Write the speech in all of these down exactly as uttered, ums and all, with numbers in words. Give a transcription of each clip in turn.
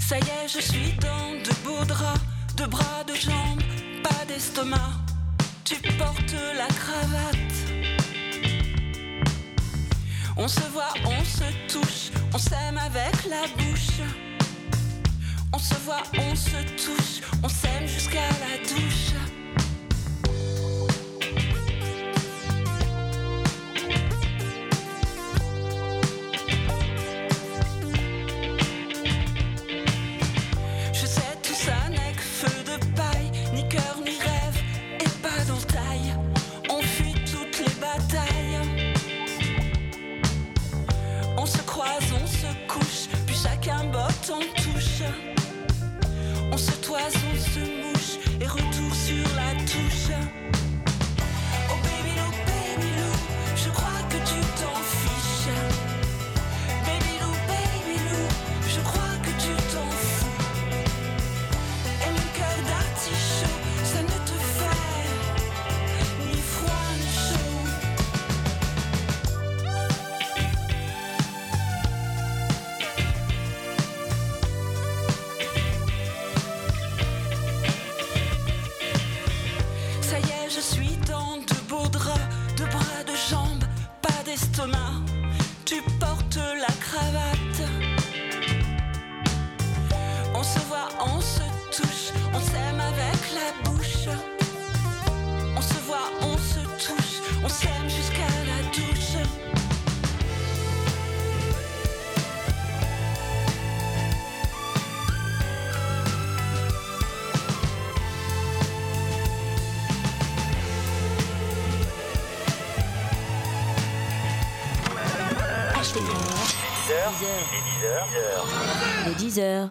Ça y est, je suis dans de beaux draps, de bras, de jambes, pas d'estomac. Tu portes la cravate. On se voit, on se touche, on s'aime avec la bouche. On se voit, on se touche, on s'aime jusqu'à la douche. Je sais tout ça n'est que feu de paille, ni cœur ni rêve, et pas d'entaille. On fuit toutes les batailles. On se croise, on se couche, puis chacun botte en touche. On se toise, on se mouche, et retour sur la touche. Oh baby lou, baby lou, je crois que tu t'en fiches. Baby lou, baby lou, je crois que tu t'en fous. Et mon cœur d'artichaut, ça ne te fait ni froid ni chaud. Ça y est, je suis dans de beaux draps, de bras, de jambes, pas d'estomac. Tu portes la cravate. On se voit, on se touche, on s'aime avec la bouche. On se voit, on se touche, on s'aime jusqu'à la douche. H T R, dix heures. dix heures.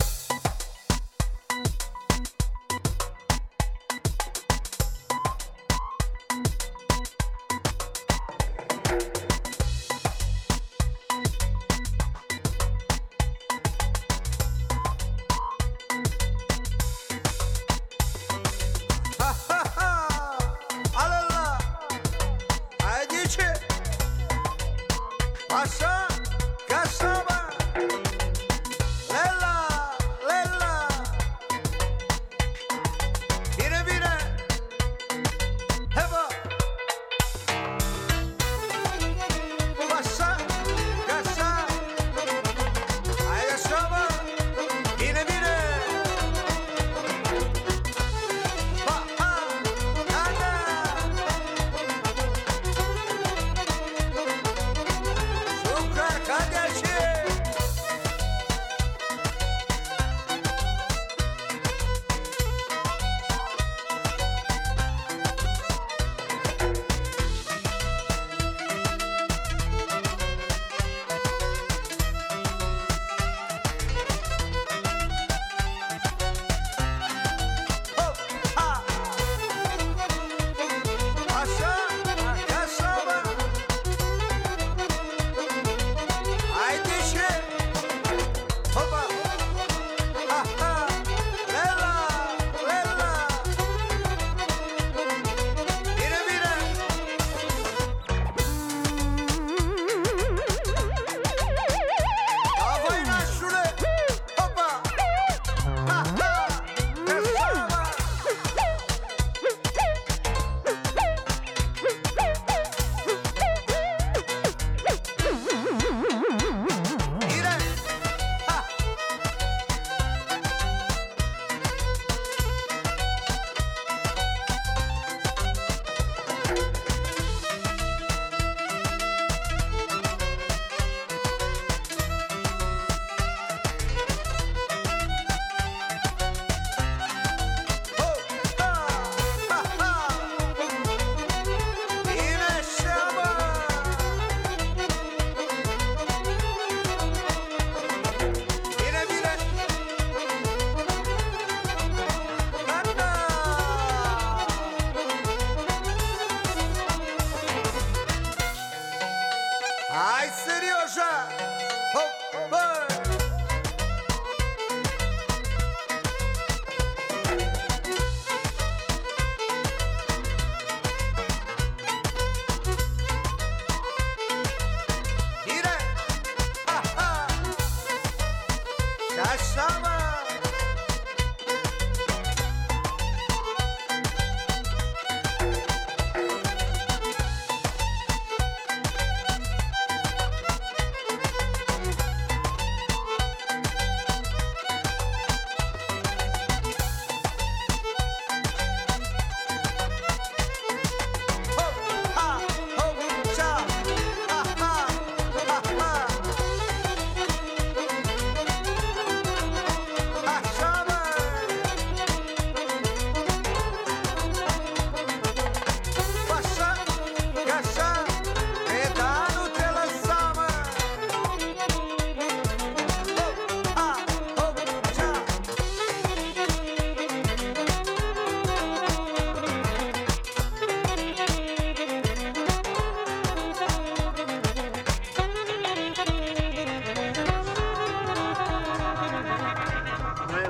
Kasama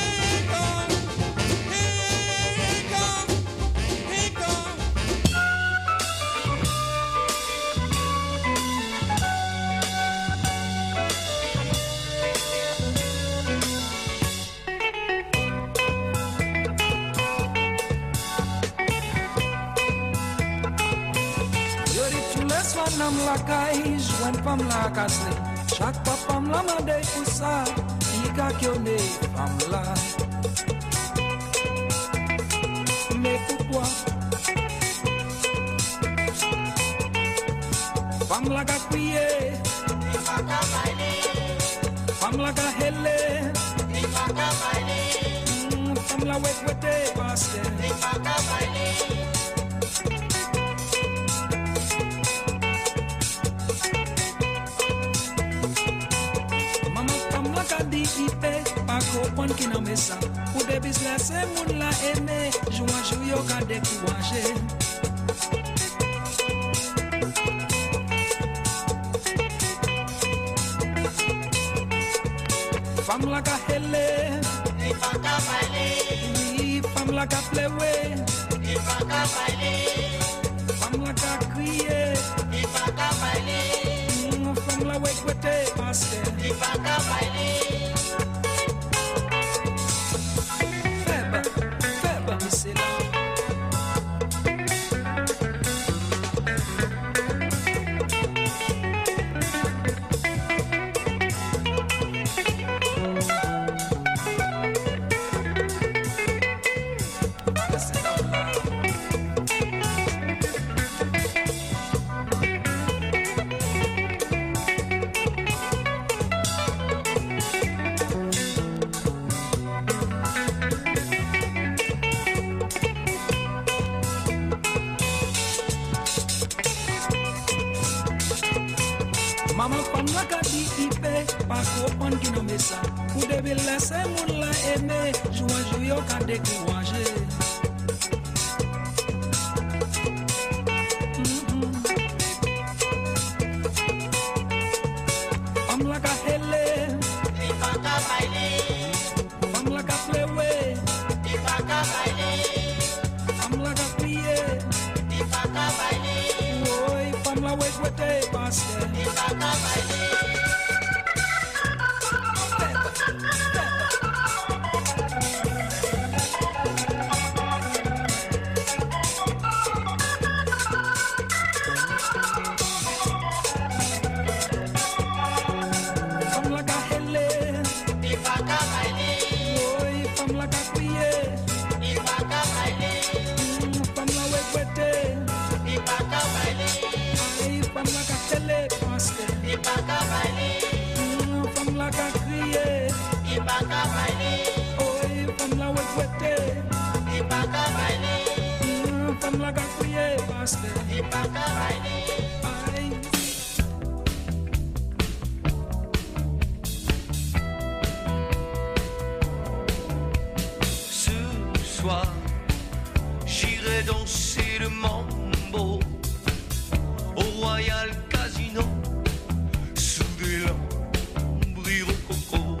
Nam la kai, jwen pam la kasne. Chak pa pam la mande pou sa, i ka kyone pam la. Mais pourquoi? Pam la ka kriye, pam la ka hele, pam la wet wete paske. Di ipe, pa kopon ki nan me sa. Ou de bis lese moun la eme, jou an jou yo ka dekouwaje. Fam la ka hele, fam la ka plewe, fam la ka kriye, fam la wek wete paske. Maman pam la ka di ipe, pa kopon ki nan me sa. Ou de bi lese moun la eme, jou an jou yo ka dekouwaje. Pam la ka hele, pam la ka plewe, pam la ka kriye, oy, pam la wek wete paske. Pastor. Ce soir, j'irai danser le mambo au Royal Casino sous des lambris rococo.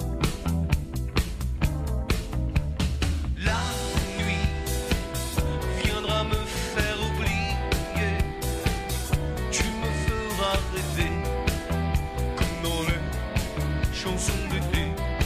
La nuit viendra me faire oublier, tu me feras rêver comme dans les chansons d'été.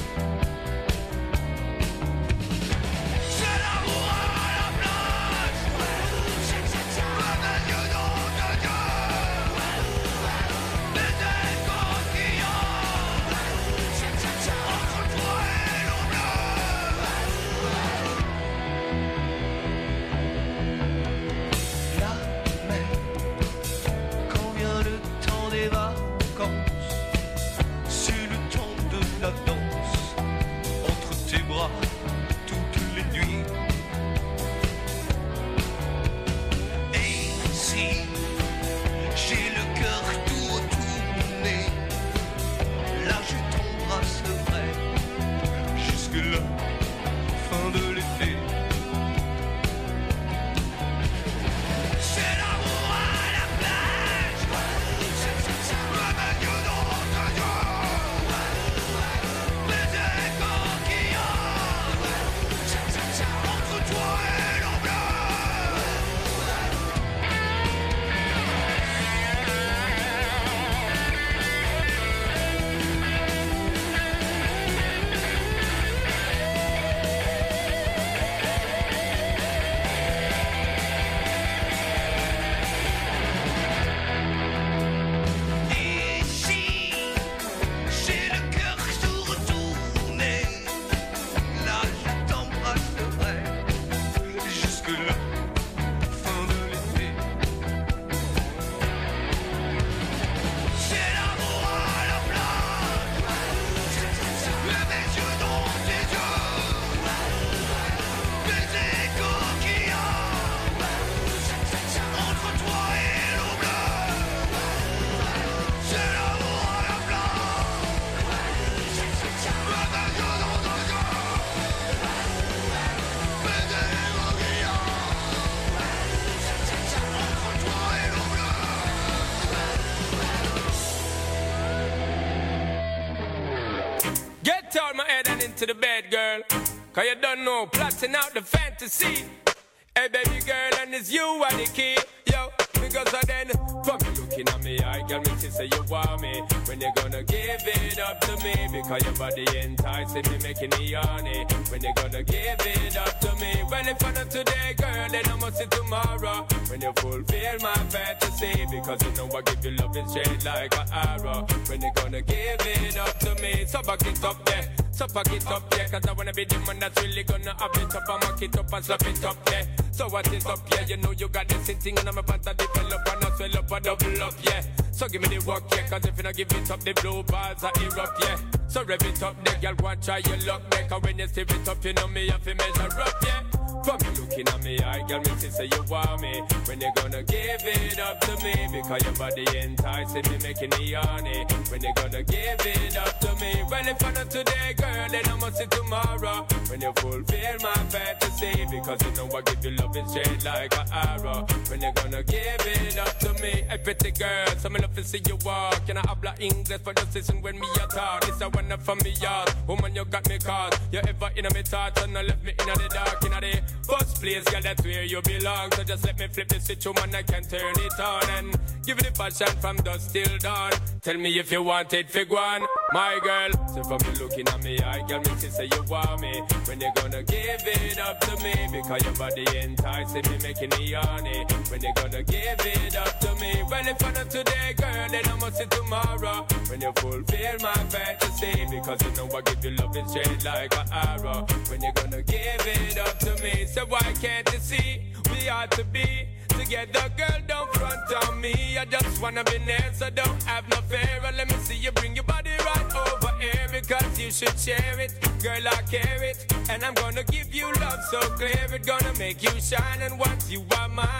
To the bed, girl, cause you don't know, plotting out the fantasy. Hey baby girl, and it's you are the key. Yo, because of then, fuck you looking at me, I got me to say you want me. When you gonna give it up to me? Because your body enticing me, making me horny. When you gonna give it up to me? Well, if I not today, girl, then I must see tomorrow. When you fulfill my fantasy, because you know I give you love in straight like an arrow. When you gonna give it up to me? So back it up there. So fuck it up, yeah, cause I wanna be the man that's really gonna have it up and mock it up and slap it up, yeah. So what is up, yeah, you know you got this thing and I'm about to develop and I swell up and double up, yeah. So give me the work, yeah, cause if you don't give it up, the blue balls are erupt, yeah. So rev it up, the girl, go and try your luck, yeah, cause when you stir it up, you know me have to measure up, yeah. Fuck you looking at me, I girl, me to say you want me. When you gonna give it up to me? Because your body enticing me, making me horny. When you gonna give it up to me? Well, if I not today, girl, then I must see tomorrow. When you fulfill my fantasy, because you know I give you love in straight like an arrow. When you gonna give it up to me? Hey, pretty girl, so me love to see you walk. Can I habla English for the session when me a talk? It's a one from me yard. Woman, you got me caught. You ever in a me thoughts and I left me in the dark, in the first place, girl, that's where you belong. So just let me flip the switch, woman, I can turn it on and give it a passion from dusk till dawn. Tell me if you want it, fig one, my girl. So from you looking at me, I girl, me to say you want me. When you gonna give it up to me? Because your body enticing me, making me horny. When you gonna give it up to me? Well, if I not today, girl, then I must see tomorrow. When you fulfill my fantasy, because you know I give you love in straight like an arrow. When you gonna give it up to me? So why can't you see we ought to be together, girl? Don't front on me. I just wanna be near, so don't have no fear. Let me see you bring your body right over here, because you should share it, girl. I care it, and I'm gonna give you love so clear. It's gonna make you shine, and once you are mine,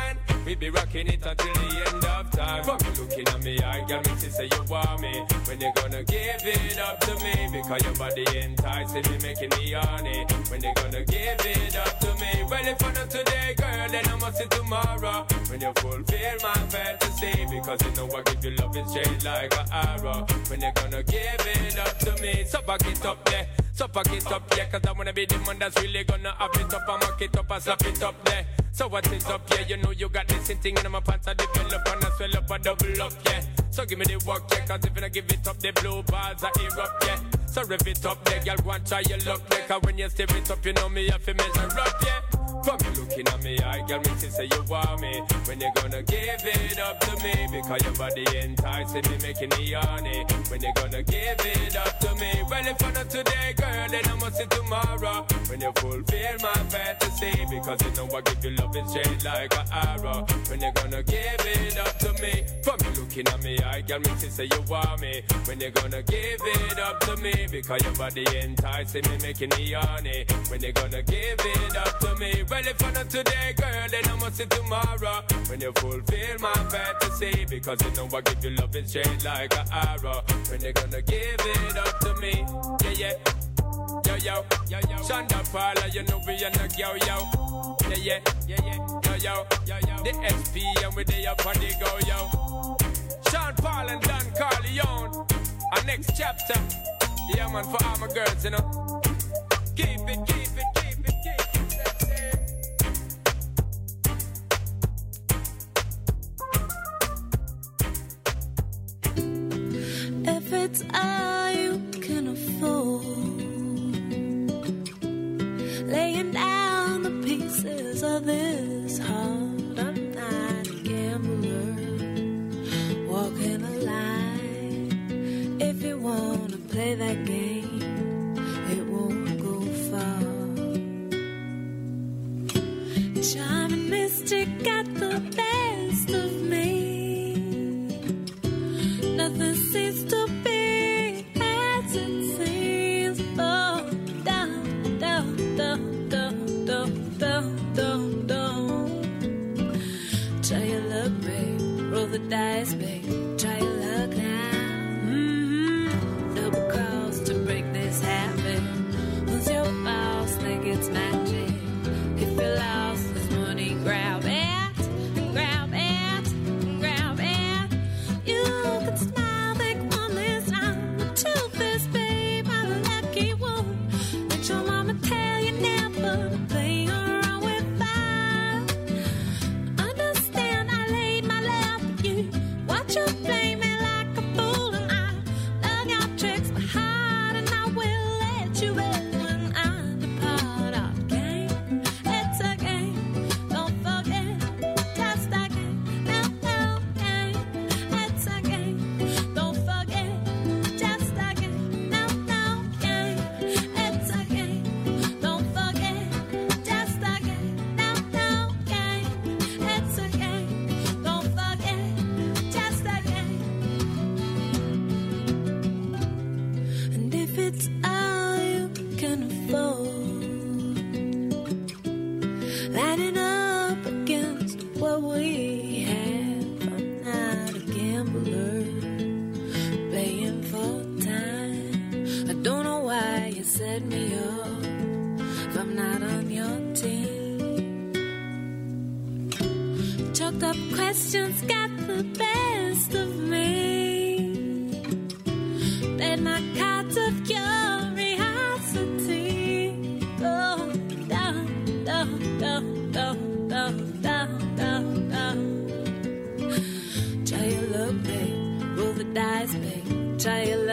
We be rocking it until the end of time. From you looking at me, I got me to say you want me. When you gonna give it up to me? Because your body enticing me, making me horny. When you gonna give it up to me? Well, if I'm not today, girl, then I must see tomorrow. When you fulfill my fantasy, because you know I give you love is straight like an arrow. When you gonna give it up to me? So back it up there, so back it up, yeah. Cause I wanna be the man that's really gonna have it up and mock it up and slap it up there. So what is up, yeah? You know you got this thing in my pants, I develop and I swell up and double up, yeah. So give me the work, yeah. Cause if I give it up, the blue balls are erupt, yeah. So rev it up there, girl, go and try your luck there. Cause when you stir it up, you know me have to measure up, yeah. From you looking at me, I got me to say you want me. When you gonna give it up to me? Because your body enticing me, making me horny. When you gonna give it up to me? Well, if I'm not today, girl, then I must see tomorrow. When you fulfill my fantasy, because you know I give you love is straight like an arrow. When you gonna give it up to me? From you looking at me, I got me to say you want me. When you gonna give it up to me? Because your body enticing me, making me horny. When you gonna give it up to me? Well, if I'm not today, girl, then I must see tomorrow. When you fulfill my fantasy, because you know I give you love is straight like an arrow. When you gonna give it up to me? Yeah, yeah. Yo, yo, yo, yo. Shonda Paula, you know we are not yo, yo. Yeah, yeah, yeah, yeah. Yo, yo, yo, yo. The S P and we they up on the go, yo. Sean Paul and Don Carleone. Our next chapter. Yeah, man, for all my girls, you know. Keep it, keep it, keep it, keep it. That's it. If it's all you can afford, laying down the pieces of this heart, I'm not a gambler, walking a line. If you wanna play that game, it won't go far. Charming mystic got the best of me. Nothing seems to be as it seems. Oh, down, down, down, down, down, down, down, down. Try your luck, babe. Roll the dice, babe. Try your luck now. Mm-hmm. Double cross to break this habit. Who's your boss? Think it's magic. If you're lost, there's money. Grab it, grab it, grab it. You can smile, think one is I'm the truth, babe. I'm a lucky one. Let your mama tell you never to play around with fire. Understand I laid my love for you. Watch you play me like a fool, and I love your tricks by heart, and I will let you in when I depart. Our game, it's a game. Don't forget, just a game. No, no game. It's a game. Don't forget, just a game. No, no game. It's a game. Don't forget, just a game. No, no game. It's a game. Don't forget, just a game. And if it's all you can afford, lining up against what we have, I'm not a gambler, playing for time. I don't know why you set me up if I'm not on your team. Choked up questions got the best of me. Played my cards of curiosity. Go down, down, down, down, down, down, down, down. Try your luck, babe. Roll the dice, babe. Try your